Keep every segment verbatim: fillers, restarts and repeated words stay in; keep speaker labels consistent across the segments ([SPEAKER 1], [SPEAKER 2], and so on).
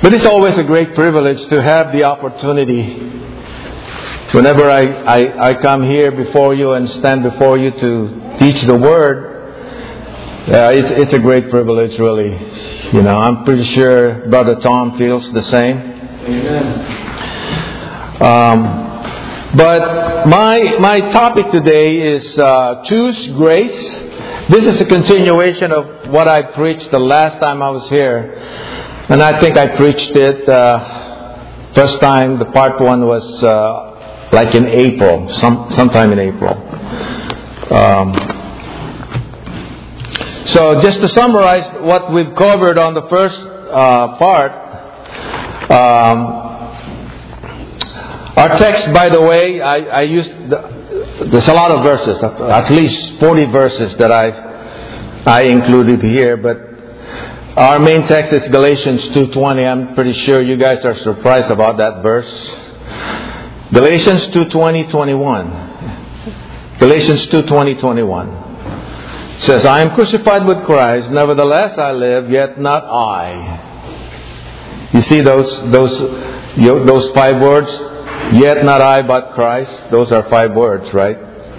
[SPEAKER 1] But it's always a great privilege to have the opportunity, whenever I, I, I come here before you and stand before you to teach the Word. Uh, it's, it's a great privilege, really. You know, I'm pretty sure Brother Tom feels the same. Amen. Um, but my my topic today is uh, choose grace. This is a continuation of what I preached the last time I was here, and I think I preached it. Uh, first time, the part one was uh, like in April, some sometime in April. Um, So just to summarize what we've covered on the first uh, part, um, our text, by the way, I, I used, the, there's a lot of verses, at least forty verses that I've I included here, but our main text is Galatians two twenty. I'm pretty sure you guys are surprised about that verse. Galatians two twenty, twenty-one. Galatians two twenty, twenty-one. It says, I am crucified with Christ, nevertheless I live, yet not I. You see those those those five words? Yet not I, but Christ. Those are five words, right?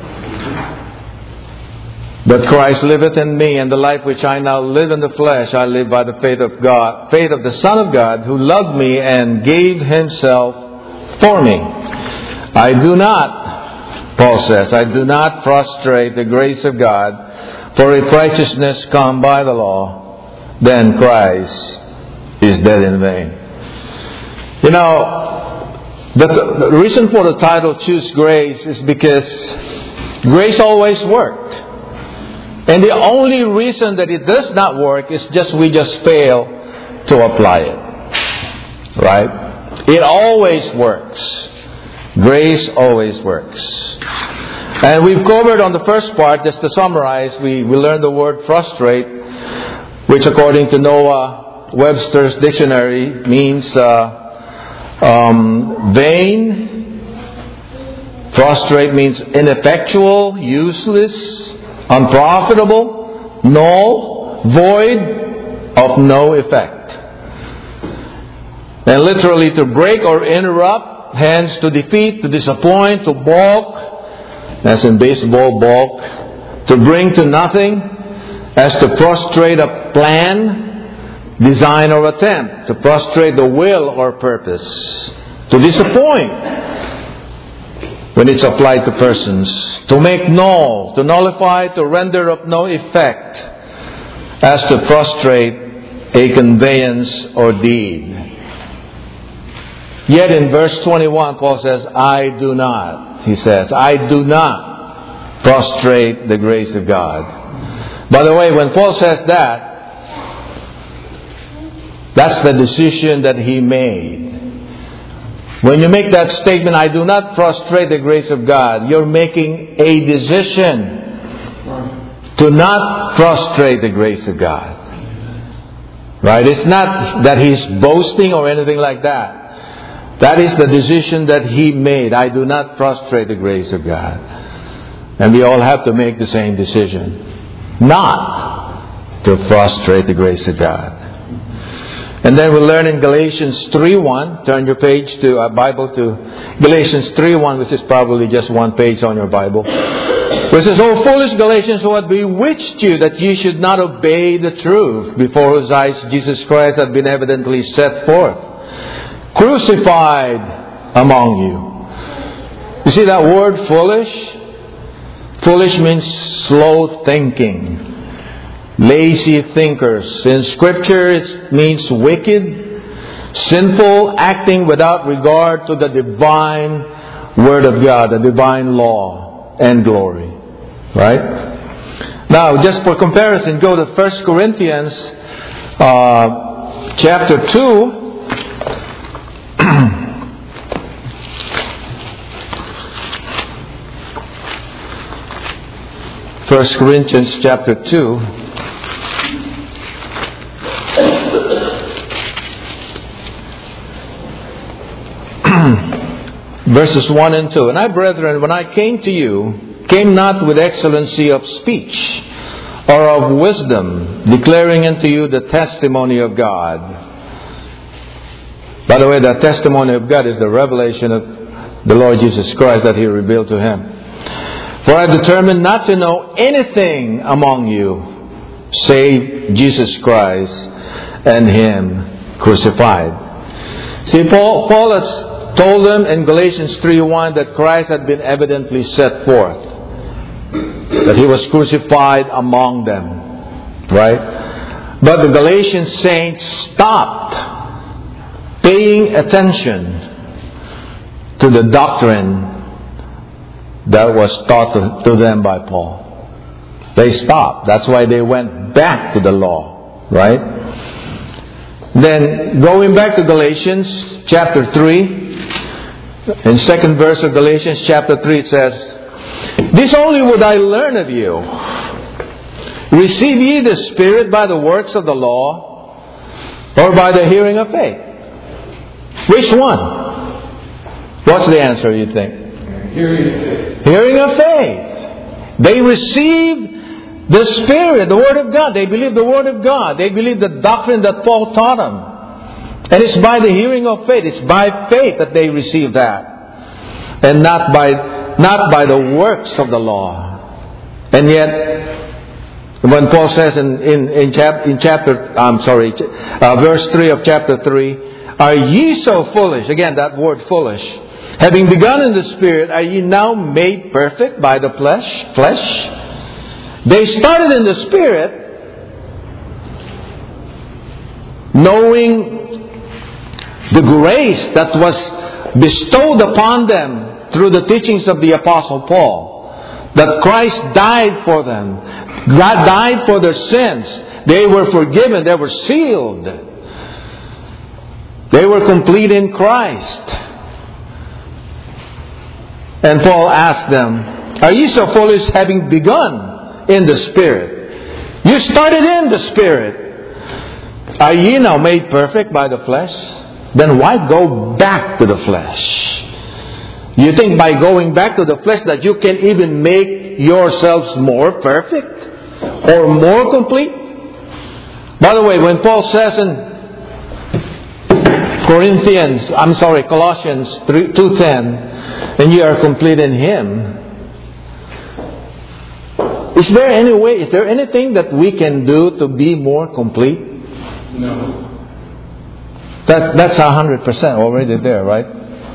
[SPEAKER 1] But Christ liveth in me, and the life which I now live in the flesh, I live by the faith of God, faith of the Son of God, who loved me and gave Himself for me. I do not, Paul says, I do not frustrate the grace of God. For if righteousness come by the law, then Christ is dead in vain. You know, the, the reason for the title, Choose Grace, is because grace always worked. And the only reason that it does not work is just we just fail to apply it. Right? It always works. Grace always works. And we've covered on the first part, just to summarize, we, we learned the word frustrate, which according to Noah Webster's dictionary means uh, um, vain. Frustrate means ineffectual, useless, unprofitable, null, void, of no effect. And literally to break or interrupt, hence to defeat, to disappoint, to balk, as in baseball, balk, to bring to nothing, as to prostrate a plan, design or attempt, to prostrate the will or purpose, to disappoint when it's applied to persons, to make null, to nullify, to render of no effect, as to prostrate a conveyance or deed. Yet in verse twenty-one, Paul says, I do not. He says, I do not prostrate the grace of God. By the way, when Paul says that, that's the decision that he made. When you make that statement, I do not prostrate the grace of God, you're making a decision to not prostrate the grace of God. Right? It's not that he's boasting or anything like that. That is the decision that he made. I do not prostrate the grace of God. And we all have to make the same decision. Not to prostrate the grace of God. And then we'll learn in Galatians three one. Turn your page to a Bible to Galatians three one, which is probably just one page on your Bible. Where it says, O foolish Galatians, who had bewitched you that ye should not obey the truth, before whose eyes Jesus Christ had been evidently set forth, crucified among you. You see that word foolish? Foolish means slow thinking, lazy thinkers. In Scripture it means wicked, sinful, acting without regard to the divine Word of God, the divine law and glory. Right? Now, just for comparison, go to First Corinthians uh, chapter two. First Corinthians chapter two. Verses one and two. And I, brethren, when I came to you, came not with excellency of speech or of wisdom, declaring unto you the testimony of God. By the way, the testimony of God is the revelation of the Lord Jesus Christ that He revealed to him. For I determined not to know anything among you save Jesus Christ and Him crucified. See, Paul, Paul has told them in Galatians three one that Christ had been evidently set forth. That He was crucified among them. Right? But the Galatian saints stopped paying attention to the doctrine that was taught to, to them by Paul. They stopped. That's why they went back to the law. Right? Then, going back to Galatians chapter three, in second verse of Galatians chapter three, it says, "This only would I learn of you. Receive ye the Spirit by the works of the law, or by the hearing of faith?" Which one? What's the answer, you think?
[SPEAKER 2] Hearing of faith.
[SPEAKER 1] Hearing of faith. They received the Spirit, the Word of God. They believe the Word of God. They believe the doctrine that Paul taught them. And it's by the hearing of faith. It's by faith that they receive that. And not by not by the works of the law. And yet, when Paul says in in in, chap, in chapter, I'm sorry, uh, verse three of chapter three, "Are ye so foolish?" Again, that word foolish. "Having begun in the Spirit, are ye now made perfect by the flesh?" Flesh. They started in the Spirit, knowing the grace that was bestowed upon them through the teachings of the Apostle Paul. That Christ died for them. God died for their sins. They were forgiven. They were sealed. They were complete in Christ. And Paul asked them, "Are ye so foolish, having begun in the Spirit?" You started in the Spirit. "Are ye now made perfect by the flesh?" Then why go back to the flesh? You think by going back to the flesh that you can even make yourselves more perfect or more complete? By the way, when Paul says in Corinthians, I'm sorry, Colossians two ten, "and ye are complete in Him," is there any way, is there anything that we can do to be more complete?
[SPEAKER 2] No.
[SPEAKER 1] That, that's one hundred percent already there, right?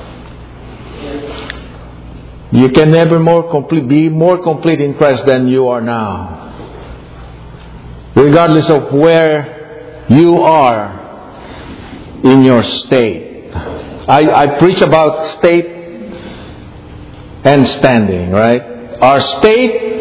[SPEAKER 1] You can never more complete, be more complete in Christ than you are now. Regardless of where you are in your state. I, I preach about state and standing, right? Our state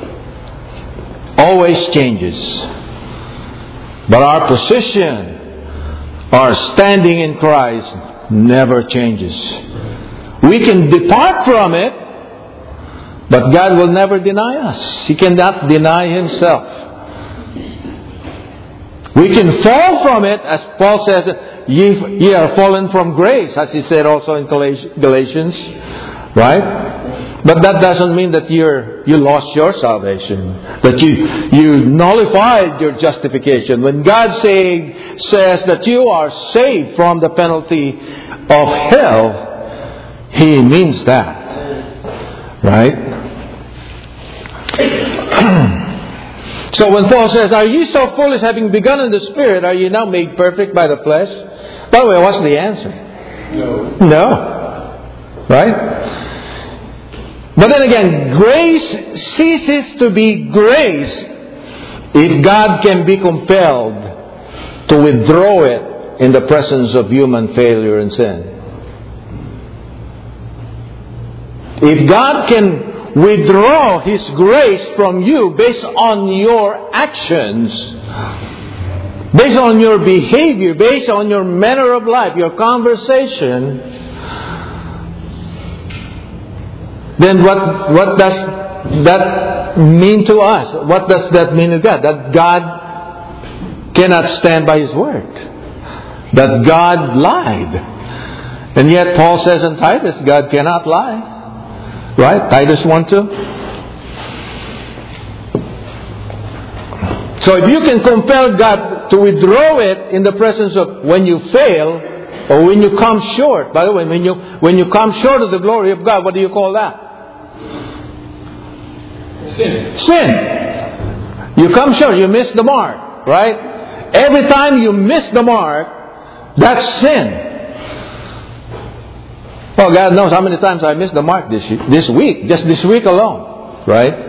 [SPEAKER 1] always changes. But our position, our standing in Christ, never changes. We can depart from it, but God will never deny us. He cannot deny Himself. We can fall from it, as Paul says, ye, ye are fallen from grace, as he said also in Galatians, right? But that doesn't mean that you're you lost your salvation, that you you nullified your justification. When God say, says that you are saved from the penalty of hell, He means that, right? So when Paul says, "Are ye so foolish, having begun in the Spirit, are ye now made perfect by the flesh?" By the way, what's the answer?
[SPEAKER 2] No.
[SPEAKER 1] No. Right? But then again, grace ceases to be grace if God can be compelled to withdraw it in the presence of human failure and sin. If God can withdraw His grace from you based on your actions, based on your behavior, based on your manner of life, your conversation, then what what does that mean to us? What does that mean to God? That God cannot stand by His word. That God lied. And yet Paul says in Titus, God cannot lie. Right? Titus one two. So if you can compel God to withdraw it in the presence of when you fail, Or when you come short. By the way, when you when you come short of the glory of God, what do you call that?
[SPEAKER 2] Sin.
[SPEAKER 1] Sin. You come short. You miss the mark. Right? Every time you miss the mark, that's sin. Oh, God knows how many times I missed the mark this this week. Just this week alone. Right?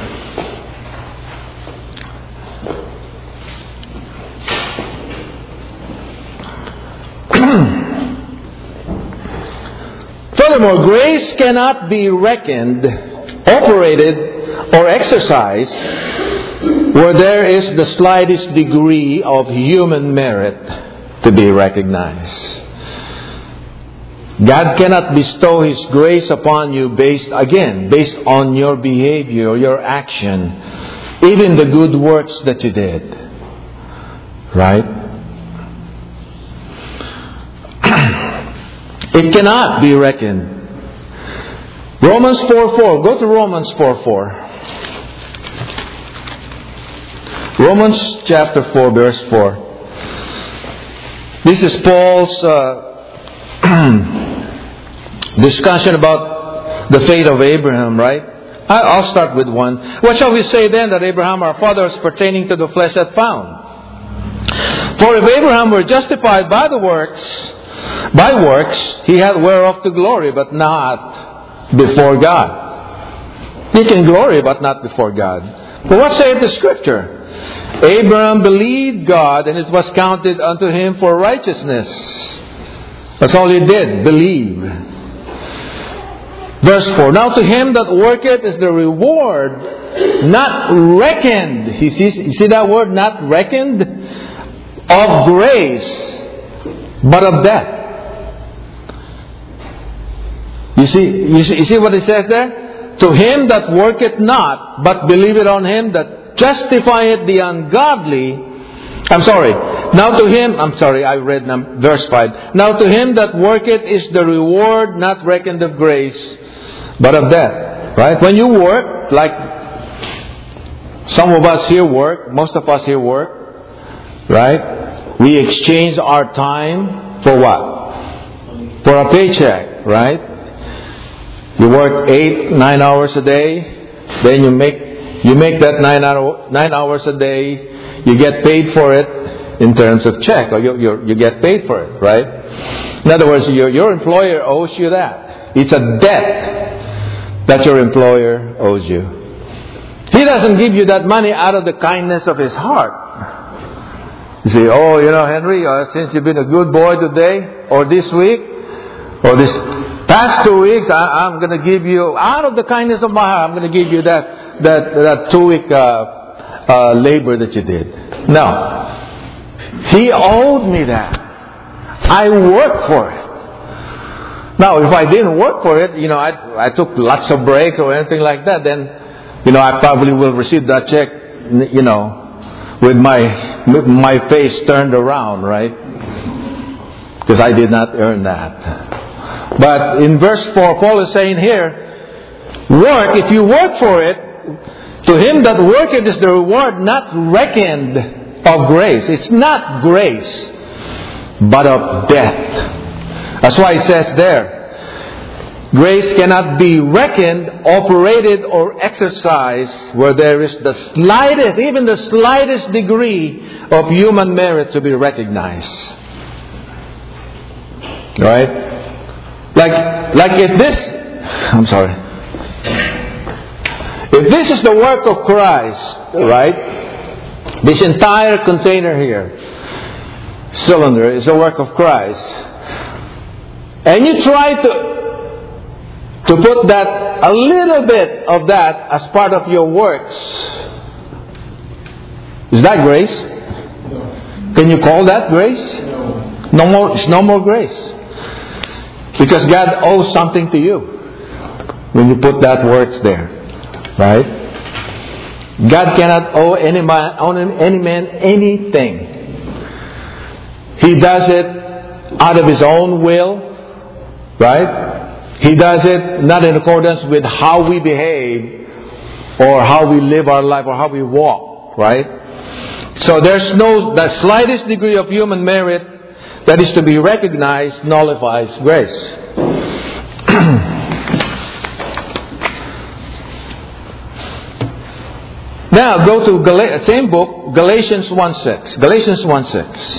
[SPEAKER 1] Furthermore, grace cannot be reckoned, operated, or exercised where there is the slightest degree of human merit to be recognized. God cannot bestow His grace upon you based, again, based on your behavior or your action, even the good works that you did. Right? It cannot be reckoned. Romans four four. Go to Romans four four. Romans chapter four, verse four. This is Paul's uh, discussion about the faith of Abraham, right? I'll start with one. What shall we say then that Abraham, our father, as pertaining to the flesh, hath found? For if Abraham were justified by the works, by works, he had whereof to glory, but not before God. He can glory, but not before God. But what saith the Scripture? Abraham believed God, and it was counted unto him for righteousness. That's all he did, believe. Verse four. Now to him that worketh is the reward not reckoned. You see, you see that word, not reckoned? Of grace, but of death. You see, you see, you see what it says there? To him that worketh not, but believeth on him that justifieth the ungodly. I'm sorry. Now to him, I'm sorry, I read num- verse five. Now to him that worketh is the reward not reckoned of grace, but of death. Right? When you work, like some of us here work, most of us here work, right? We exchange our time for what? For a paycheck, right? You work eight, nine hours a day, then you make you make that nine hour, nine hours a day. You get paid for it in terms of check, or you you you get paid for it, right? In other words, your your employer owes you that. It's a debt that your employer owes you. He doesn't give you that money out of the kindness of his heart. You say, oh, you know, Henry, uh, since you've been a good boy today, or this week, or this past two weeks, I, I'm going to give you, out of the kindness of my heart, I'm going to give you that that that two week uh, uh, labor that you did. No, he owed me that. I worked for it. Now, if I didn't work for it, you know, I I took lots of breaks or anything like that, then, you know, I probably will receive that check, you know, with my with my face turned around, right? Because I did not earn that. But in verse four, Paul is saying here, work, if you work for it, to him that worketh is the reward not reckoned of grace. It's not grace, but of death. That's why it says there, grace cannot be reckoned, operated, or exercised where there is the slightest, even the slightest degree of human merit to be recognized. Right? Like, like if this, I'm sorry. If this is the work of Christ, right? This entire container here, cylinder, is the work of Christ. And you try to to put that, a little bit of that as part of your works. Is that grace?
[SPEAKER 2] No.
[SPEAKER 1] Can you call that grace?
[SPEAKER 2] No.
[SPEAKER 1] No more, it's no more grace. Because God owes something to you when you put that works there. Right? God cannot owe any man, owe any man anything. He does it out of His own will. Right? He does it not in accordance with how we behave or how we live our life or how we walk. Right? So there's no, the slightest degree of human merit that is to be recognized nullifies grace. Now go to Gal- same book, Galatians one six. Galatians one six.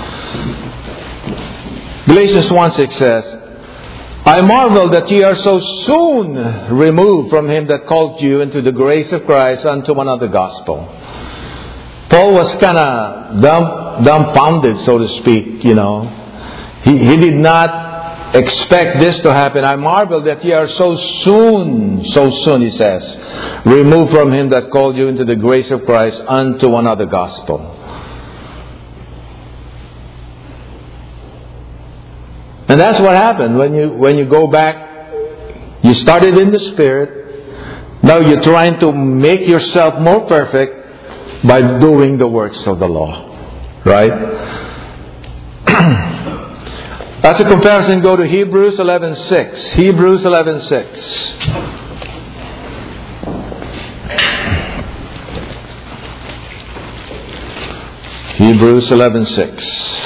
[SPEAKER 1] Galatians one six says, I marvel that ye are so soon removed from him that called you into the grace of Christ unto another gospel. Paul was kind of dumb, dumbfounded, so to speak, you know. He, he did not expect this to happen. I marvel that ye are so soon, so soon, he says, removed from him that called you into the grace of Christ unto another gospel. And that's what happened when you when you go back. You started in the Spirit. Now you're trying to make yourself more perfect by doing the works of the law. Right? As a comparison, go to Hebrews eleven six. Hebrews eleven six. Hebrews eleven six.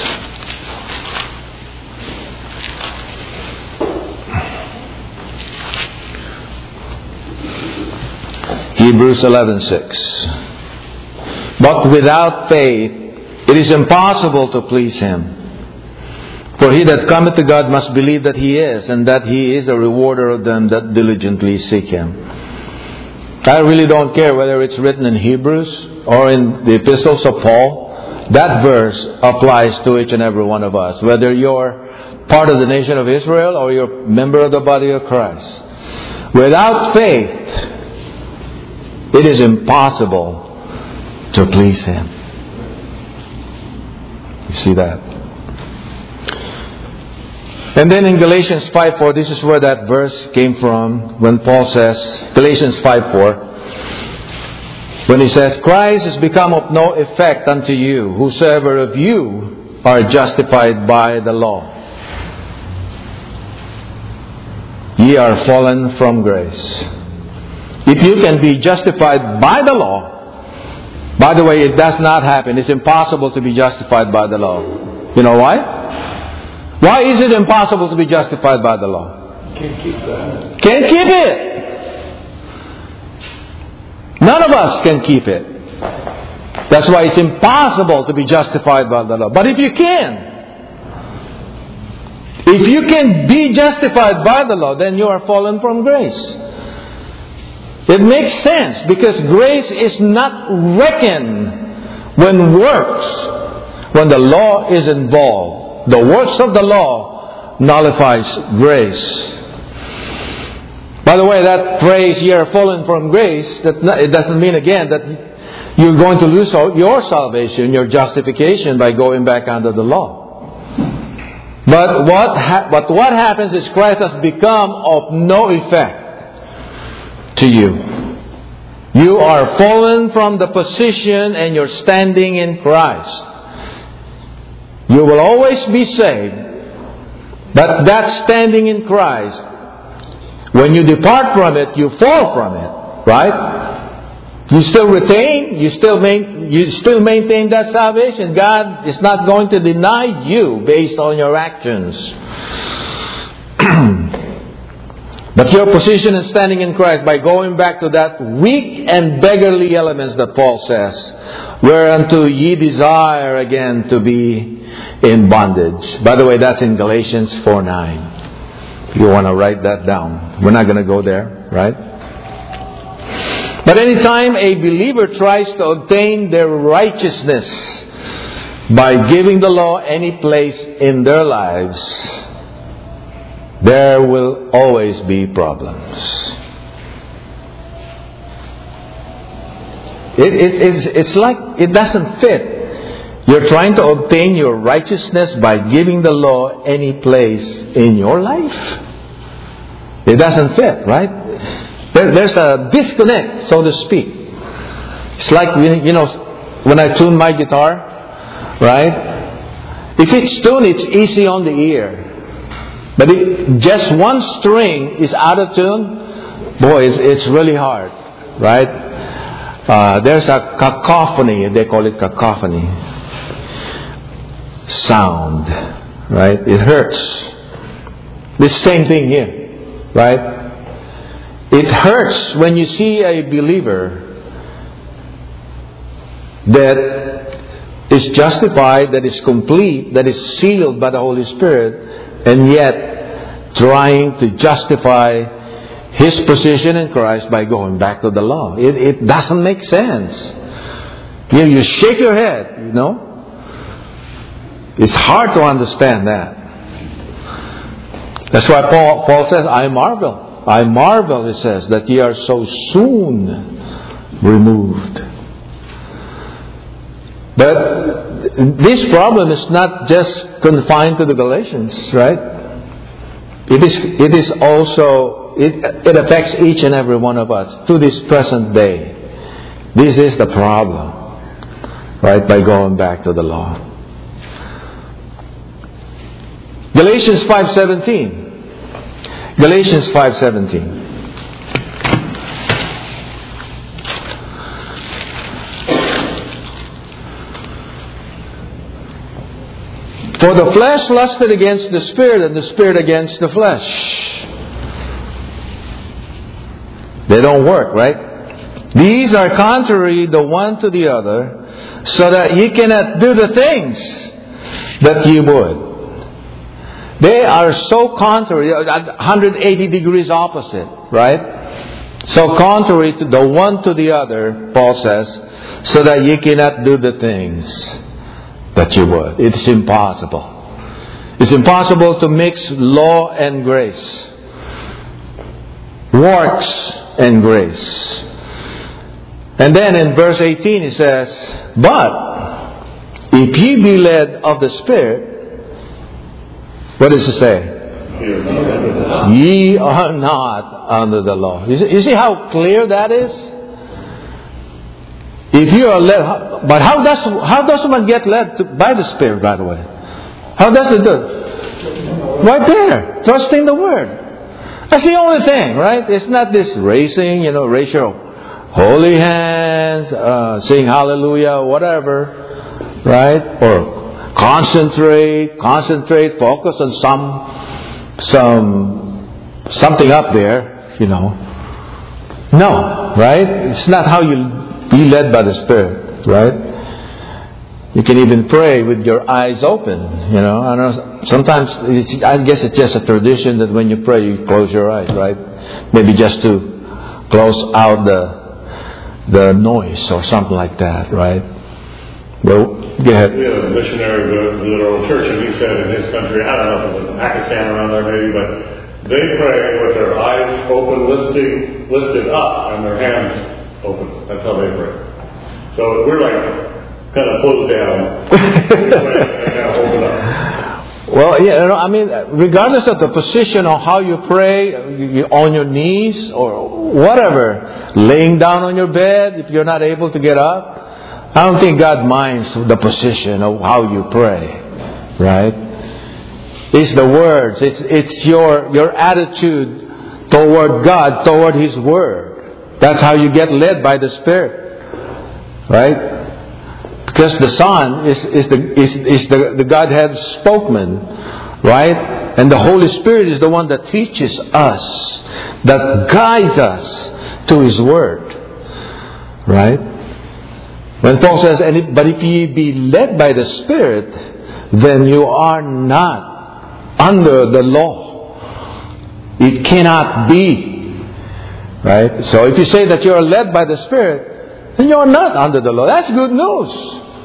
[SPEAKER 1] Hebrews eleven six. But without faith it is impossible to please Him. For he that cometh to God must believe that He is, and that He is a rewarder of them that diligently seek Him. I really don't care whether it's written in Hebrews or in the epistles of Paul. That verse applies to each and every one of us. Whether you're part of the nation of Israel or you're a member of the body of Christ. Without faith, it is impossible to please Him. You see that? And then in Galatians five four, this is where that verse came from when Paul says, Galatians five four, when he says, Christ is become of no effect unto you, whosoever of you are justified by the law. Ye are fallen from grace. If you can be justified by the law, by the way, it does not happen. It's impossible to be justified by the law. You know why? Why is it impossible to be justified by the law?
[SPEAKER 2] Can't keep that.
[SPEAKER 1] Can't keep it. None of us can keep it. That's why it's impossible to be justified by the law. But if you can, if you can be justified by the law, then you are fallen from grace. It makes sense because grace is not reckoned when works, when the law is involved. The works of the law nullifies grace. By the way, that phrase, "you are fallen from grace," that it doesn't mean again that you're going to lose your salvation, your justification by going back under the law. But what ha- but what happens is Christ has become of no effect to you. You are fallen from the position and you're standing in Christ. You will always be saved, but that standing in Christ, when you depart from it, you fall from it, right? You still retain, you still main, you still maintain that salvation. God is not going to deny you based on your actions. But your position in standing in Christ, by going back to that weak and beggarly elements that Paul says, whereunto ye desire again to be in bondage. By the way, that's in Galatians four nine. If you want to write that down. We're not going to go there, right? But anytime a believer tries to obtain their righteousness by giving the law any place in their lives, there will always be problems. It, it, it's, it's like it doesn't fit. You're trying to obtain your righteousness by giving the law any place in your life. It doesn't fit, right? There, there's a disconnect, so to speak. It's like, you know, when I tune my guitar, right? If it's tuned, it's easy on the ear. But if just one string is out of tune, boy, it's, it's really hard, right? Uh, there's a cacophony, they call it cacophony sound. Right? It hurts. The same thing here. Right? It hurts when you see a believer that is justified, that is complete, that is sealed by the Holy Spirit, and yet trying to justify his position in Christ by going back to the law. It, it doesn't make sense. You, you shake your head, you know. It's hard to understand that. That's why Paul, Paul says, I marvel. I marvel, he says, that ye are so soon removed. But this problem is not just confined to the Galatians, right? It is, it is also, it, it affects each and every one of us to this present day. This is the problem, right? By going back to the law. Galatians five seventeen. Galatians five seventeen. For the flesh lusted against the Spirit, and the Spirit against the flesh. They don't work, right? These are contrary the one to the other, so that ye cannot do the things that ye would. They are so contrary, one hundred eighty degrees opposite, right? So contrary to the one to the other, Paul says, so that ye cannot do the things that you would. It's impossible. It's impossible to mix law and grace. Works and grace. And then in verse eighteen it says, but if ye be led of the Spirit, what does it say? Ye are not under the law. You see, you see how clear that is? If you are led, but how does how does one get led to, by the Spirit, by the way? How does it do? Right there, trusting the Word. That's the only thing, right? It's not this racing, you know, raise your holy hands, uh, sing hallelujah, whatever, right? Or concentrate, concentrate, focus on some, some, something up there, you know. No, right? It's not how you be led by the Spirit, right? You can even pray with your eyes open, you know. I know sometimes, it's, I guess it's just a tradition that when you pray, you close your eyes, right? Maybe just to close out the, the noise or something like that, right? Well, go ahead.
[SPEAKER 3] We had a missionary visit our old church, and he said in his country, I don't know if it was in Pakistan around there maybe, but they pray with their eyes open, lifting, lifted up, and their hands open. That's how they pray. So we're like kind of closed down, we pray, and kind of open up.
[SPEAKER 1] Well, yeah, you know, I mean, regardless of the position or how you pray, you, on your knees or whatever, laying down on your bed if you're not able to get up, I don't think God minds the position of how you pray, right? It's the words. It's it's your your attitude toward God, toward His Word. That's how you get led by the Spirit, right? Because the Son is is the is is the, the Godhead spokesman, right? And the Holy Spirit is the one that teaches us, that guides us to His Word, right? When Paul says, but if ye be led by the Spirit, then you are not under the law. It cannot be. Right? So if you say that you are led by the Spirit, then you are not under the law. That's good news.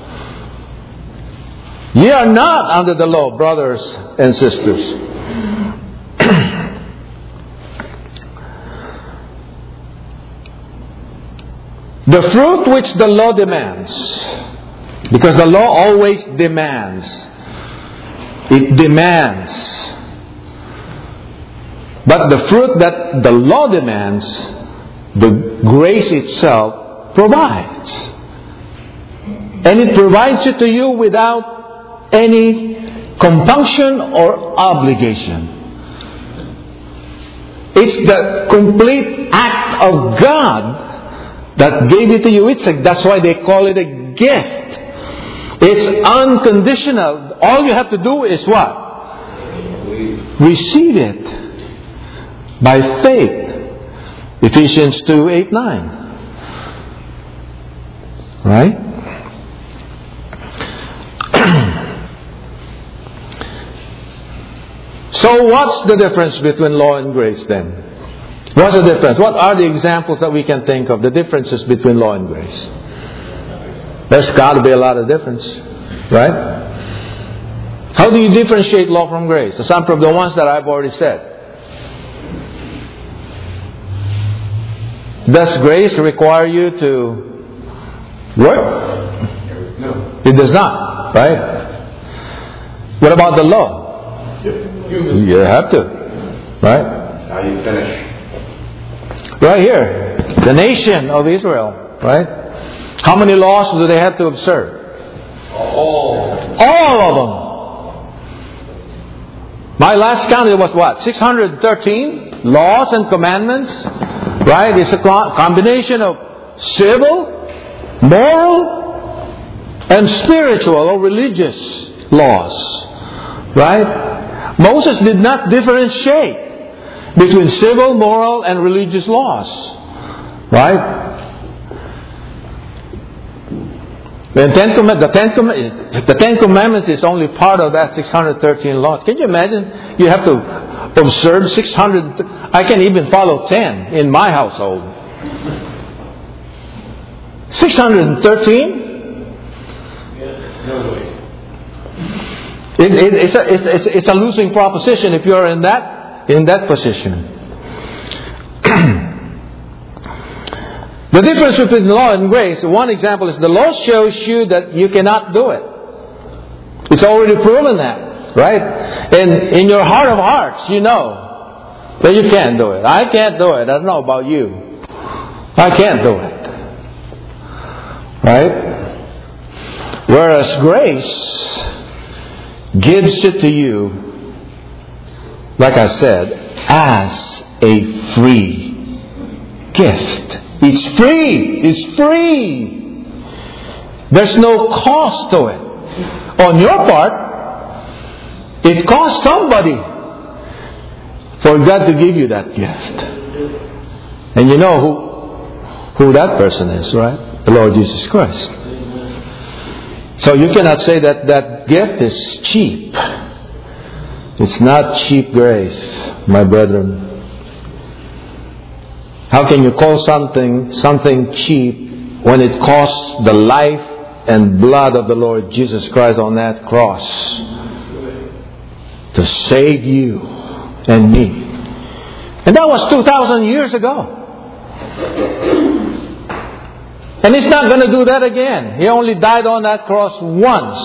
[SPEAKER 1] Ye are not under the law, brothers and sisters. The fruit which the law demands, because the law always demands, it demands. But the fruit that the law demands, the grace itself provides. And it provides it to you without any compunction or obligation. It's the complete act of God that gave it to you. It's a, that's why they call it a gift. It's unconditional. All you have to do is what? receive it by faith. Ephesians two, eight, nine. Right? So what's the difference between law and grace then? What's the difference? What are the examples that we can think of, the differences between law and grace? There's got to be a lot of difference. Right? How do you differentiate law from grace? Some of the ones that I've already said. Does grace require you to work?
[SPEAKER 2] No.
[SPEAKER 1] It does not. Right? What about the law?
[SPEAKER 2] Human.
[SPEAKER 1] You have to. Right?
[SPEAKER 3] How you finish.
[SPEAKER 1] Right here. The nation of Israel. Right? How many laws do they have to observe?
[SPEAKER 2] All.
[SPEAKER 1] All of them. My last count, it was what? six hundred thirteen laws and commandments. Right? It's a combination of civil, moral, and spiritual or religious laws. Right? Moses did not differentiate between civil, moral, and religious laws. Right? The Ten, Comm- the, Ten Comm- the Ten Commandments is only part of that six hundred thirteen laws. Can you imagine? You have to observe six hundred. I can even follow ten in my household. six hundred thirteen?
[SPEAKER 2] No way.
[SPEAKER 1] It, it, it's, a, it's, it's, it's a losing proposition if you're in that in that position. The difference between law and grace, one example is the law shows you that you cannot do it. It's already proven that, right? And in your heart of hearts, you know that you can't do it. I can't do it. I don't know about you. I can't do it. Right? Whereas grace gives it to you, like I said, as a free gift. It's free. It's free. There's no cost to it. On your part, it costs somebody for God to give you that gift. And you know who, who that person is, right? The Lord Jesus Christ. So you cannot say that that gift is cheap. It's not cheap grace, my brethren. How can you call something something cheap when it costs the life and blood of the Lord Jesus Christ on that cross to save you and me? And that was two thousand years ago. And He's not going to do that again. He only died on that cross once.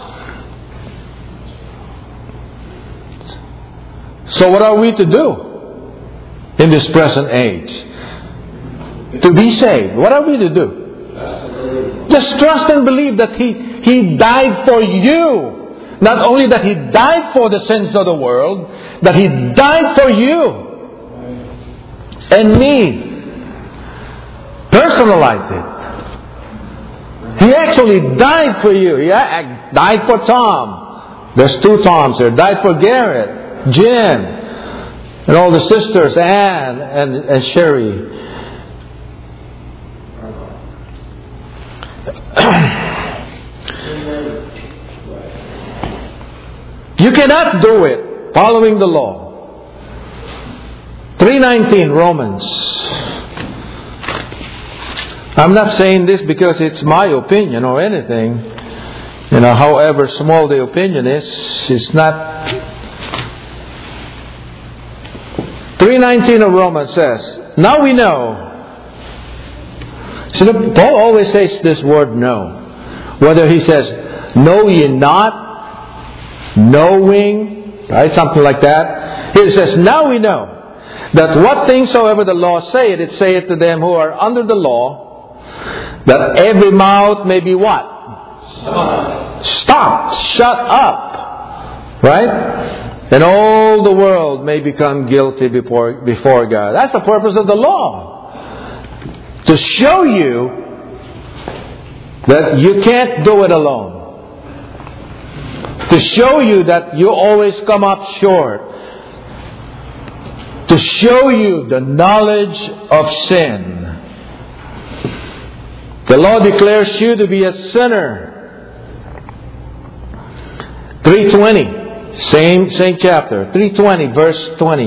[SPEAKER 1] So what are we to do in this present age? To be saved. What are we to do? Just trust and believe that He, He died for you. Not only that He died for the sins of the world, that He died for you and me. Personalize it. He actually died for you. He died for Tom. There's two Toms there. Died for Garrett, Jim, and all the sisters, Ann and, and Sherry. You cannot do it following the law. three nineteen Romans. I'm not saying this because it's my opinion or anything. You know, however small the opinion is, it's not. three nineteen of Romans says, now we know. See, Paul always says this word know. Whether he says, know ye not, knowing, right? Something like that. He says, now we know that what things soever the law saith, it saith to them who are under the law, that every mouth may be what? Stop. Stop. Shut up. Right? And all the world may become guilty before, before God. That's the purpose of the law. To show you that you can't do it alone. to show you that you always come up short, to show you the knowledge of sin. The law declares you to be a sinner. three twenty, same same chapter, three twenty, verse twenty.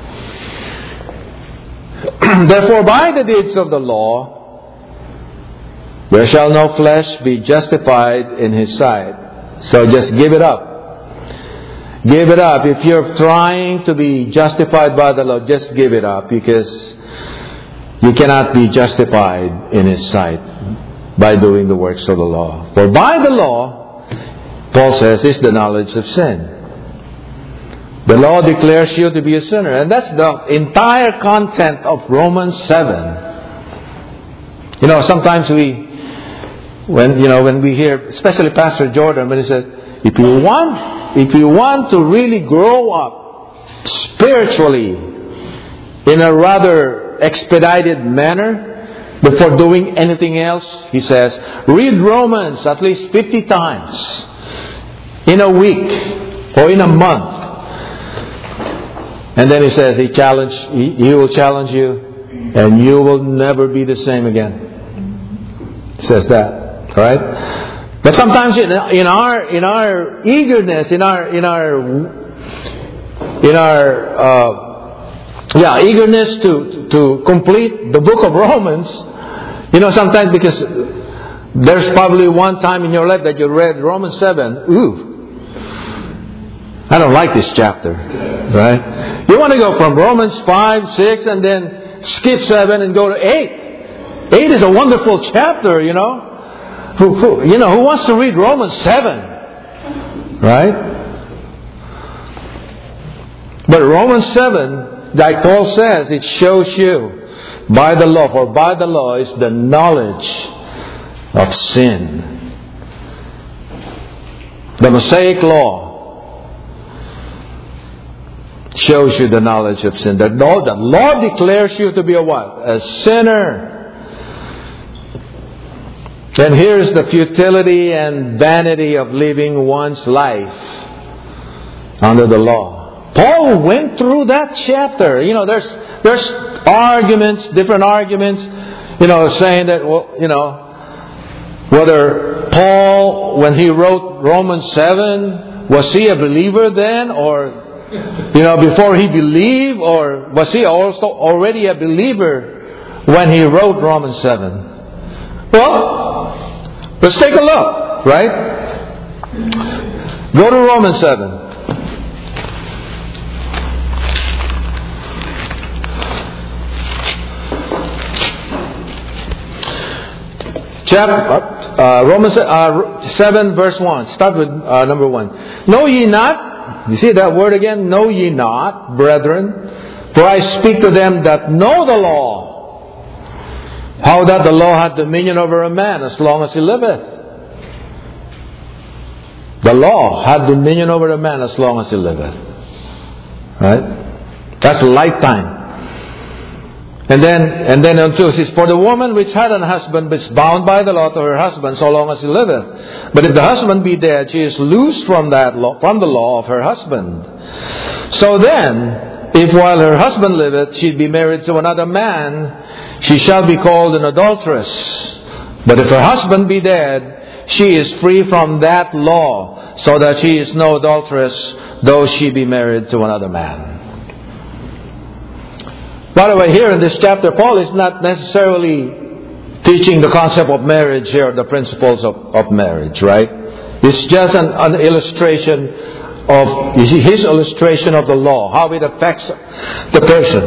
[SPEAKER 1] Therefore, by the deeds of the law, there shall no flesh be justified in his sight. So just give it up. Give it up. If you're trying to be justified by the law, just give it up, because you cannot be justified in his sight by doing the works of the law. For by the law, Paul says, is the knowledge of sin. The law declares you to be a sinner. And that's the entire content of Romans seven. You know, sometimes we, when, you know, when we hear, especially Pastor Jordan, when he says, if you want, if you want to really grow up spiritually in a rather expedited manner, before doing anything else, he says, read Romans at least fifty times in a week or in a month. And then he says, he challenge, he, he will challenge you, and you will never be the same again. He says that, right? But sometimes in, in our in our eagerness, in our in our in our uh, yeah eagerness to to complete the book of Romans, you know, sometimes because there's probably one time in your life that you read Romans seven. Ooh, I don't like this chapter, right? You want to go from Romans five, six, and then skip seven and go to eight. Eight is a wonderful chapter, you know. Who, who, you know, who wants to read Romans seven? Right? But Romans seven, like Paul says, it shows you by the law, for by the law is the knowledge of sin. The Mosaic law shows you the knowledge of sin. The law, the law declares you to be a what? A sinner. And here's the futility and vanity of living one's life under the law. Paul went through that chapter. You know, there's there's arguments, different arguments, you know, saying that, well, you know, whether Paul, when he wrote Romans seven, was he a believer then, or, you know, before he believed, or was he also already a believer when he wrote Romans seven? Well, let's take a look, right? Go to Romans seven. Chapter, uh, Romans uh, seven, verse one. Start with uh, number one. Know ye not, you see that word again? Know ye not, brethren, for I speak to them that know the law, how that the law hath dominion over a man as long as he liveth. The law hath dominion over a man as long as he liveth. Right? That's a lifetime. And then, and then on two, it says, for the woman which had an husband is bound by the law to her husband so long as he liveth. But if the husband be dead, she is loosed from that law, from the law of her husband. So then, if while her husband liveth, she be married to another man, she shall be called an adulteress. But if her husband be dead, she is free from that law, so that she is no adulteress, though she be married to another man. By the way, here in this chapter, Paul is not necessarily teaching the concept of marriage here, the principles of, of marriage, right? It's just an, an illustration of, his illustration of the law, how it affects the person.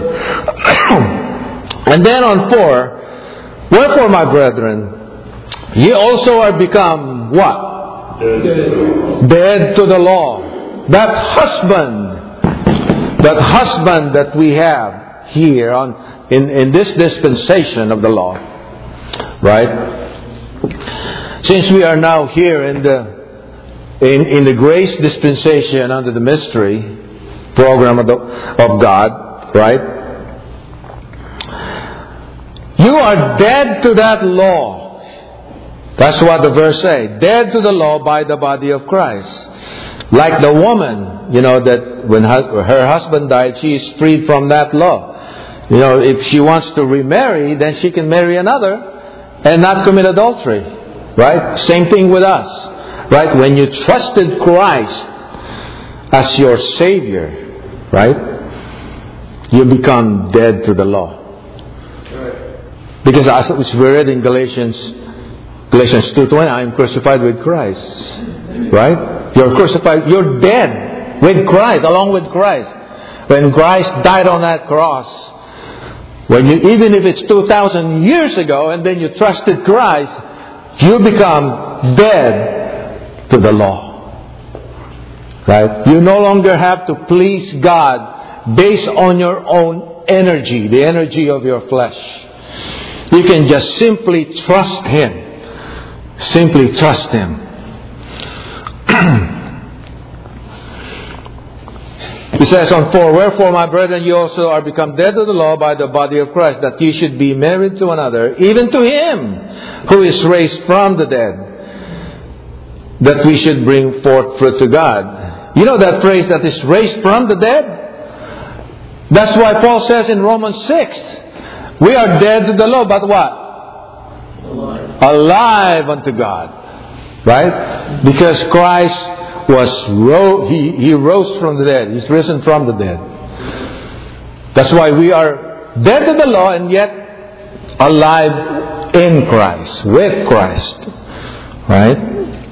[SPEAKER 1] And then on four, wherefore, my brethren, ye also are become what? Dead. Dead to the law. That husband, that husband that we have here on in, in this dispensation of the law, right? Since we are now here in the in, in the grace dispensation under the mystery program of, the, of God, right? You are dead to that law. That's what the verse says. Dead to the law by the body of Christ. Like the woman, you know, that when her, her husband died, she is freed from that law. You know, if she wants to remarry, then she can marry another and not commit adultery. Right? Same thing with us. Right? When you trusted Christ as your Savior, right? You become dead to the law. Because as we read in Galatians, Galatians two twenty, I am crucified with Christ. Right? You're crucified, you're dead with Christ, along with Christ. When Christ died on that cross, when you, even if it's two thousand years ago, and then you trusted Christ, you become dead to the law. Right? You no longer have to please God based on your own energy, the energy of your flesh. You can just simply trust Him. Simply trust Him. He says on four, wherefore, my brethren, you also are become dead to the law by the body of Christ, that ye should be married to another, even to Him who is raised from the dead, that we should bring forth fruit to God. You know that phrase, that is raised from the dead? That's why Paul says in Romans six, we are dead to the law, but what? Alive, Alive unto God. Right? Because Christ was ro- he, he rose from the dead. He's risen from the dead. That's why we are dead to the law and yet alive in Christ, with Christ. Right?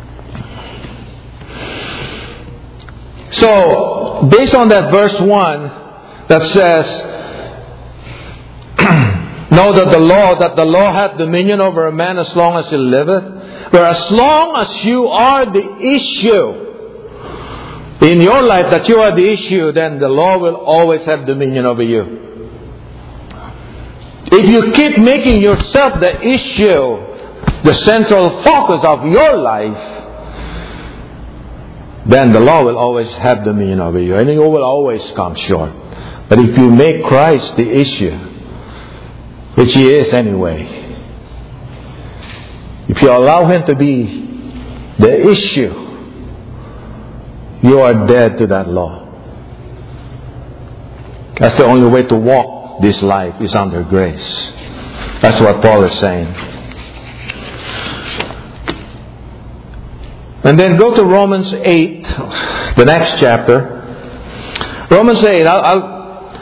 [SPEAKER 1] So, based on that verse one that says, know that the law, that the law hath dominion over a man as long as he liveth. For as long as you are the issue in your life, that you are the issue, then the law will always have dominion over you. If you keep making yourself the issue, the central focus of your life, then the law will always have dominion over you, and you will always come short. But if you make Christ the issue, which He is anyway, if you allow Him to be the issue, you are dead to that law. That's the only way to walk this life, is under grace. That's what Paul is saying. And then go to Romans eight, the next chapter. Romans eight, I'll, I'll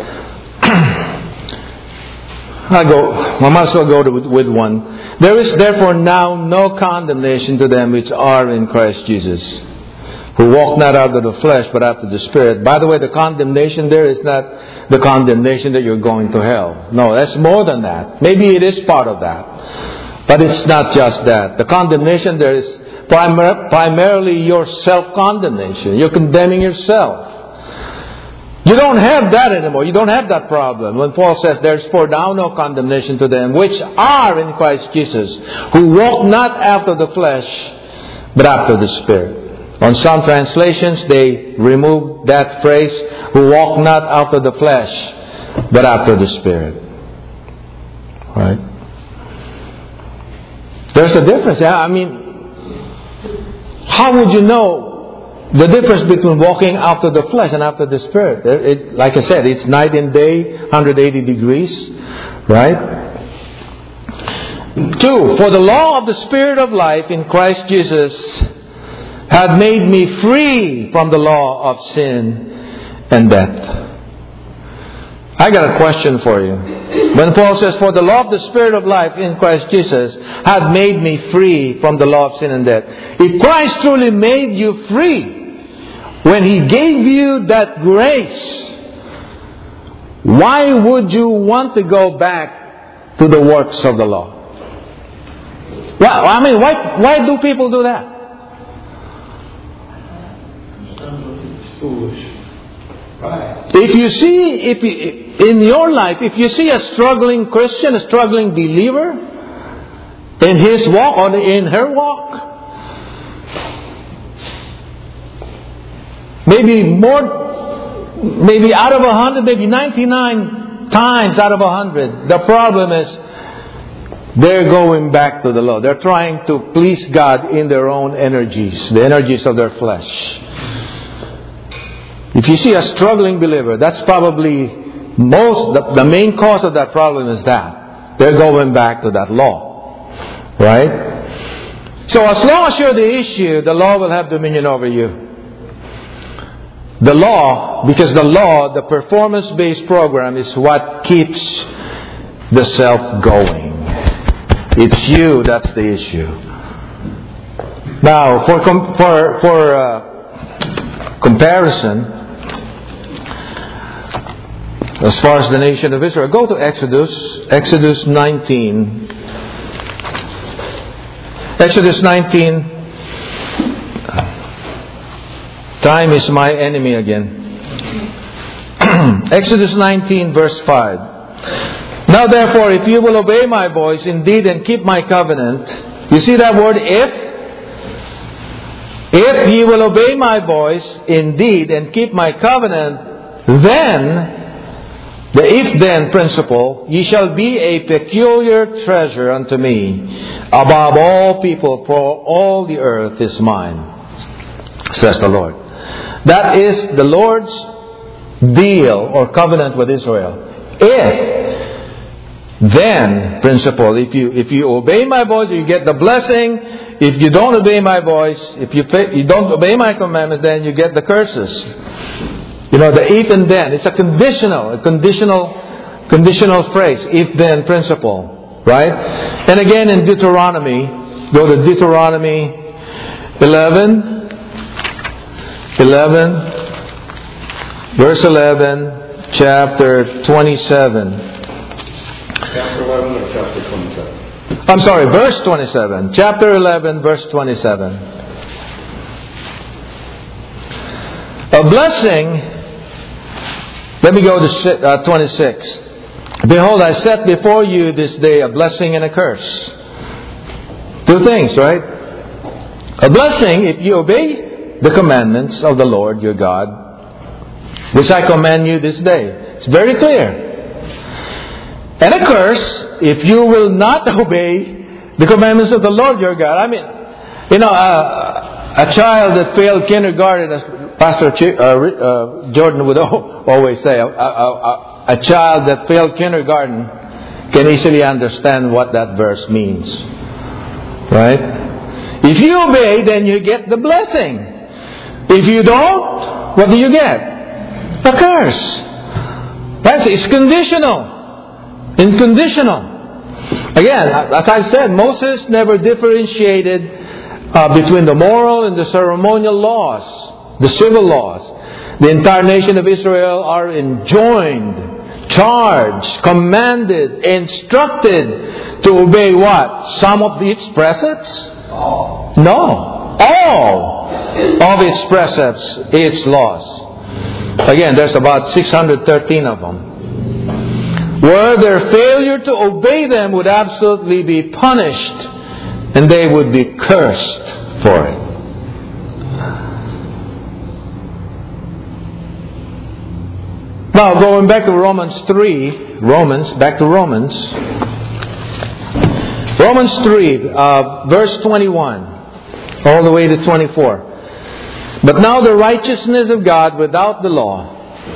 [SPEAKER 1] I go, I might as well go to, with one. There is therefore now no condemnation to them which are in Christ Jesus, who walk not after the flesh, but after the Spirit. By the way, the condemnation there is not the condemnation that you're going to hell. No, that's more than that. Maybe it is part of that. But it's not just that. The condemnation there is primar- primarily your self-condemnation. You're condemning yourself. You don't have that anymore. You don't have that problem. When Paul says, there's for now no condemnation to them which are in Christ Jesus, who walk not after the flesh, but after the Spirit. On some translations, they remove that phrase, who walk not after the flesh, but after the Spirit. Right? There's a difference. I mean, how would you know the difference between walking after the flesh and after the Spirit? It, it, like I said, it's night and day, one hundred eighty degrees. Right? Two, for the law of the Spirit of life in Christ Jesus had made me free from the law of sin and death. I got a question for you. When Paul says, for the law of the Spirit of life in Christ Jesus had made me free from the law of sin and death. If Christ truly made you free, when He gave you that grace, why would you want to go back to the works of the law? Well, I mean, why, why do people do that?
[SPEAKER 2] It's foolish. Right.
[SPEAKER 1] If you see, if you, in your life, if you see a struggling Christian, a struggling believer, in his walk or in her walk, maybe more, maybe out of a hundred, maybe ninety-nine times out of a hundred, the problem is they're going back to the law. They're trying to please God in their own energies, the energies of their flesh. If you see a struggling believer, that's probably most, the, the main cause of that problem is that. They're going back to that law. Right? So as long as you're the issue, the law will have dominion over you. The law, because the law, the performance-based program is what keeps the self going. It's you that's the issue. Now, for com- for for uh, comparison, as far as the nation of Israel, go to Exodus, Exodus nineteen. Exodus nineteen. Time is my enemy again. Exodus nineteen, verse five. Now therefore, if you will obey my voice indeed and keep my covenant. You see that word, if? If ye will obey my voice indeed and keep my covenant, then, the if-then principle, ye shall be a peculiar treasure unto me above all people, for all the earth is mine, says the Lord. That is the Lord's deal or covenant with Israel. If, then principle, if you if you obey my voice, you get the blessing. If you don't obey my voice, if you you don't obey my commandments, then you get the curses. You know, the if and then. It's a conditional, a conditional, conditional phrase. If then principle, right? And again in Deuteronomy, go to Deuteronomy eleven. eleven, verse eleven, chapter twenty-seven.
[SPEAKER 3] Chapter eleven or chapter twenty-seven?
[SPEAKER 1] I'm sorry, verse twenty-seven. Chapter eleven, verse twenty-seven. A blessing, let me go to uh, twenty-six. Behold, I set before you this day a blessing and a curse. Two things, right? A blessing if you obey the commandments of the Lord your God, which I command you this day. It's very clear. And a curse if you will not obey the commandments of the Lord your God. I mean, you know, uh, a child that failed kindergarten, as Pastor Ch- uh, uh, Jordan would always say, a, a, a, a child that failed kindergarten can easily understand what that verse means. Right? If you obey, then you get the blessing. If you don't, what do you get? A curse. That's it's conditional. Unconditional. Again, as I've said, Moses never differentiated uh, between the moral and the ceremonial laws, the civil laws. The entire nation of Israel are enjoined, charged, commanded, instructed to obey what? Some of its precepts? No. All of its precepts, its laws. Again, there's about six hundred thirteen of them. Where their failure to obey them would absolutely be punished, and they would be cursed for it. Now, going back to Romans three, Romans, back to Romans. Romans three, uh, verse twenty-one. All the way to twenty-four. But now the righteousness of God without the law.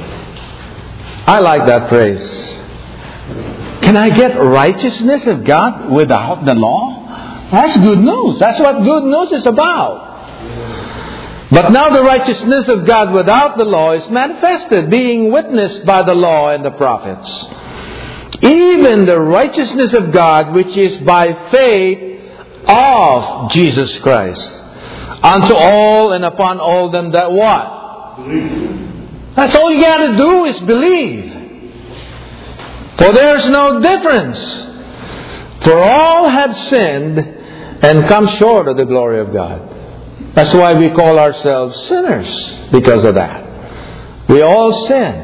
[SPEAKER 1] I like that phrase. Can I get righteousness of God without the law? That's good news. That's what good news is about. But now the righteousness of God without the law is manifested, being witnessed by the law and the prophets. Even the righteousness of God which is by faith of Jesus Christ, unto all and upon all them that what?
[SPEAKER 3] Believe.
[SPEAKER 1] That's all you got to do is believe. For there's no difference. For all have sinned and come short of the glory of God. That's why we call ourselves sinners, because of that. We all sin.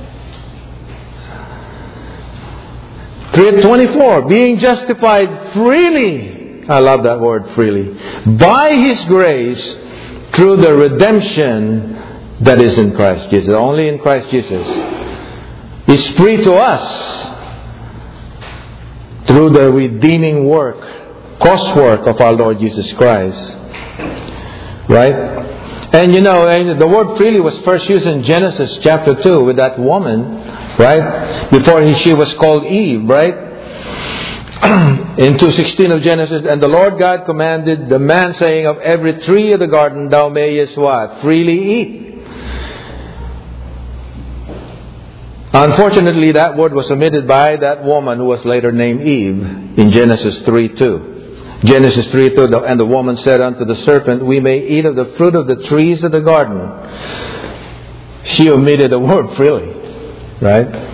[SPEAKER 1] three twenty-four, being justified freely. I love that word, freely. By His grace, through the redemption that is in Christ Jesus. Only in Christ Jesus. It's free to us. through the redeeming work, cross work of our Lord Jesus Christ. Right? And you know, and the word freely was first used in Genesis chapter two with that woman, right? Before he, she was called Eve, right? In two sixteen of Genesis, and the Lord God commanded the man, saying, of every tree of the garden thou mayest what? Freely eat. Unfortunately, that word was omitted by that woman who was later named Eve in Genesis three two. Genesis three two, and the woman said unto the serpent, we may eat of the fruit of the trees of the garden. She omitted the word freely. Right?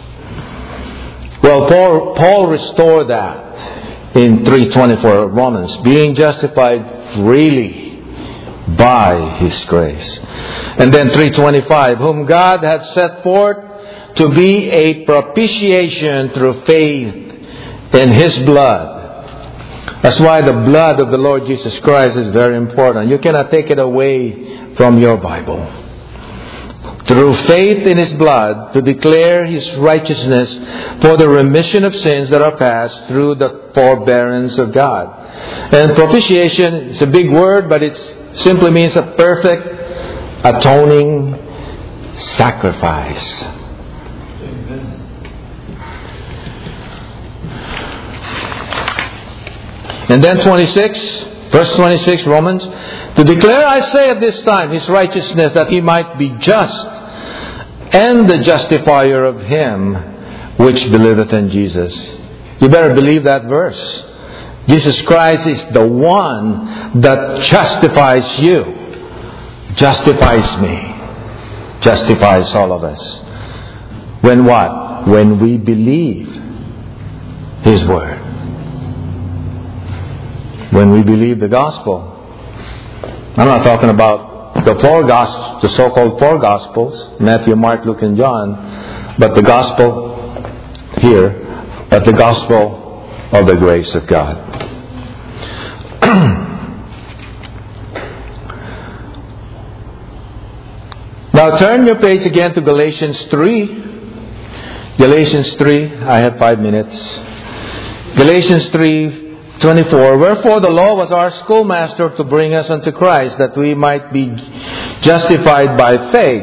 [SPEAKER 1] Well, Paul, Paul restored that in three twenty-four of Romans, being justified freely by His grace. And then three twenty-five, whom God hath set forth to be a propitiation through faith in His blood. That's why the blood of the Lord Jesus Christ is very important. You cannot take it away from your Bible. Through faith in His blood, to declare His righteousness for the remission of sins that are past through the forbearance of God. And propitiation is a big word, but it simply means a perfect atoning sacrifice. And then twenty-six, verse twenty-six, Romans, to declare, I say at this time, His righteousness, that He might be just, and the justifier of him which believeth in Jesus. You better believe that verse. Jesus Christ is the one that justifies you, justifies me, justifies all of us. When what? When we believe His word. When we believe the gospel. I'm not talking about the four gospels, the so-called four gospels, Matthew, Mark, Luke, and John, but the gospel here, but the gospel of the grace of God. Now turn your page again to Galatians three. Galatians three, I have five minutes. Galatians three, twenty-four, wherefore the law was our schoolmaster to bring us unto Christ, that we might be justified by faith.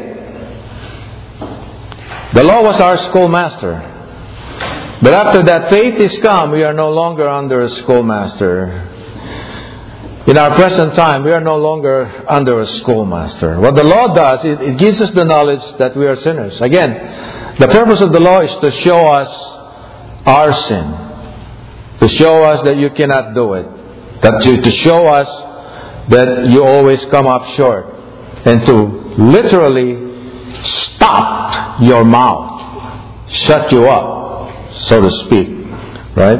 [SPEAKER 1] The law was our schoolmaster. But after that faith is come, we are no longer under a schoolmaster. In our present time, we are no longer under a schoolmaster. What the law does, it, it gives us the knowledge that we are sinners. Again, the purpose of the law is to show us our sin. To show us that you cannot do it. That you, to show us that you always come up short. And to literally stop your mouth. Shut you up, so to speak. Right?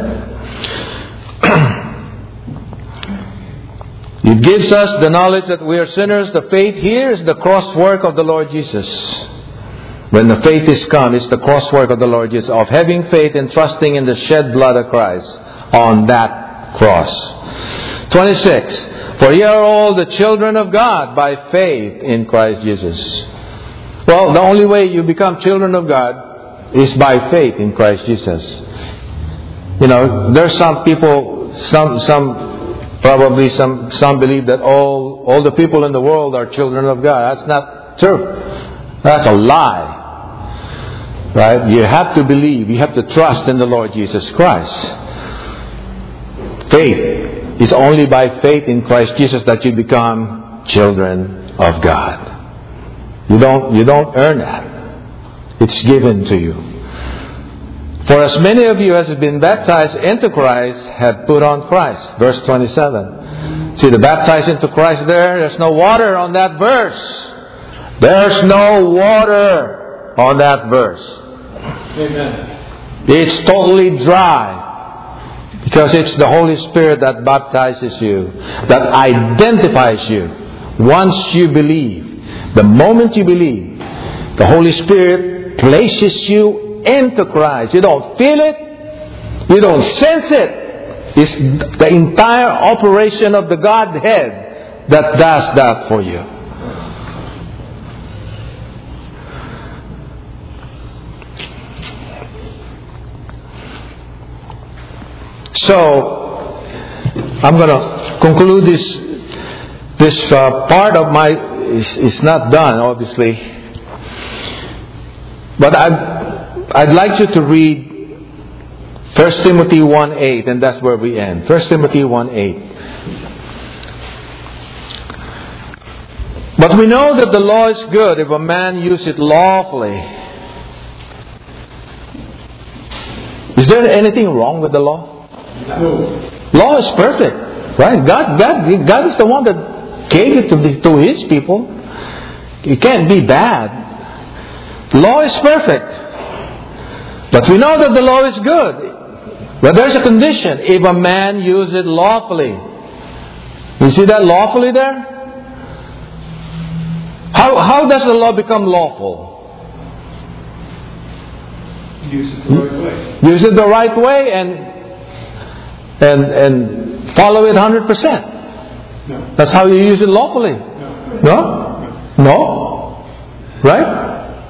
[SPEAKER 1] It gives us the knowledge that we are sinners. The faith here is the cross work of the Lord Jesus. When the faith is come, it's the cross work of the Lord Jesus, of having faith and trusting in the shed blood of Christ on that cross. twenty-six. For ye are all the children of God by faith in Christ Jesus. Well, the only way you become children of God is by faith in Christ Jesus. You know, there's some people, some, some, probably some, some believe that all, all the people in the world are children of God. That's not true. That's a lie. Right? You have to believe, you have to trust in the Lord Jesus Christ. Faith. It's only by faith in Christ Jesus that you become children of God. You don't, you don't earn that. It's given to you. For as many of you as have been baptized into Christ have put on Christ. Verse twenty-seven. See the baptized into Christ there? There's no water on that verse. There's no water on that verse.
[SPEAKER 2] Amen.
[SPEAKER 1] It's totally dry. Because it's the Holy Spirit that baptizes you, that identifies you. Once you believe, the moment you believe, the Holy Spirit places you into Christ. You don't feel it. You don't sense it. It's the entire operation of the Godhead that does that for you. So, I'm going to conclude this this uh, part of my... It's, it's not done, obviously. But I'd, I'd like you to read First Timothy one eight, and that's where we end. First Timothy one eight. But we know that the law is good if a man use it lawfully. Is there anything wrong with the law?
[SPEAKER 2] No.
[SPEAKER 1] Law is perfect, right? God, God, God is the one that gave it to, the, to His people. It can't be bad. Law is perfect. But we know that the law is good. But there's a condition. If a man use it lawfully. You see that lawfully there? How, how does the law become lawful?
[SPEAKER 2] Use it the right way.
[SPEAKER 1] Use it the right way and and and follow it one hundred percent.
[SPEAKER 2] No.
[SPEAKER 1] That's how you use it lawfully.
[SPEAKER 2] No.
[SPEAKER 1] No? No? Right?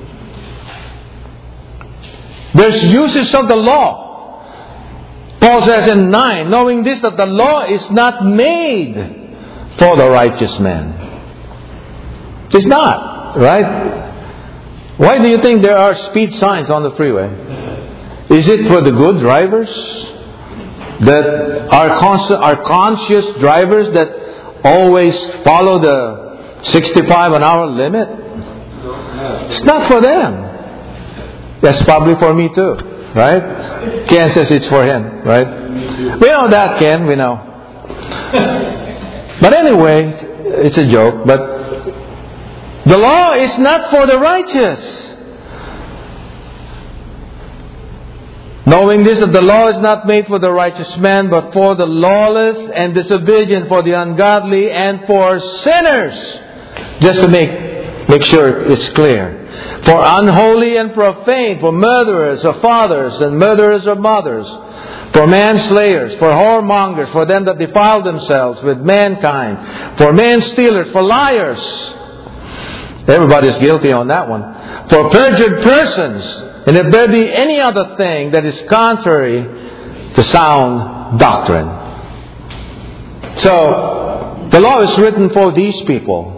[SPEAKER 1] There's uses of the law. Paul says in nine, knowing this, that the law is not made for the righteous man. It's not, right? Why do you think there are speed signs on the freeway? Is it for the good drivers? That are conscious, are conscious drivers that always follow the sixty-five an hour limit? It's not for them. That's probably for me too, right? Ken says it's for him, right? We know that, Ken, we know. But anyway, it's a joke, but the law is not for the righteous. Knowing this, that the law is not made for the righteous man, but for the lawless and disobedient, for the ungodly and for sinners. Just to make, make sure it's clear. For unholy and profane, for murderers of fathers and murderers of mothers, for manslayers, for whoremongers, for them that defile themselves with mankind, for man-stealers, for liars. Everybody's guilty on that one. For perjured persons, and if there be any other thing that is contrary to sound doctrine. So, the law is written for these people.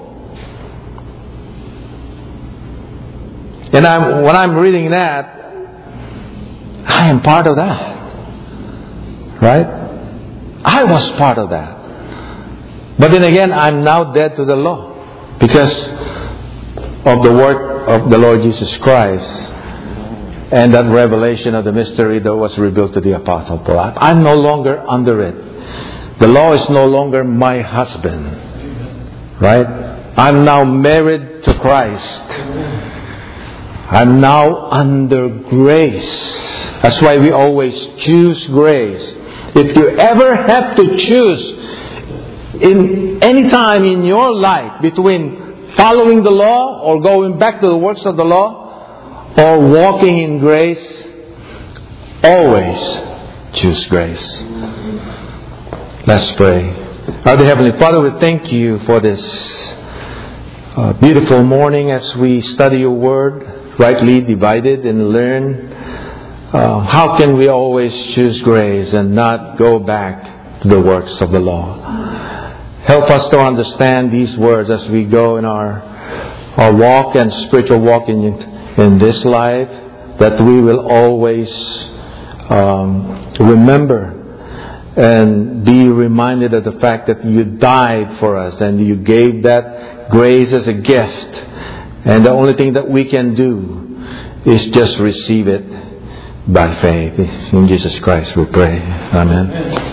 [SPEAKER 1] And I'm, when I'm reading that, I am part of that. Right? I was part of that. But then again, I'm now dead to the law. Because of the work of the Lord Jesus Christ and that revelation of the mystery that was revealed to the Apostle Paul. I'm no longer under it. The law is no longer my husband. Right? I'm now married to Christ. I'm now under grace. That's why we always choose grace. If you ever have to choose in any time in your life between following the law or going back to the works of the law or walking in grace, always choose grace. Let's pray. Our dear Heavenly Father, we thank you for this uh, beautiful morning as we study your word, rightly divided, and learn uh, how can we always choose grace and not go back to the works of the law. Help us to understand these words as we go in our our walk and spiritual walk in, in this life, that we will always um, remember and be reminded of the fact that you died for us and you gave that grace as a gift. And the only thing that we can do is just receive it by faith. In Jesus Christ we pray. Amen.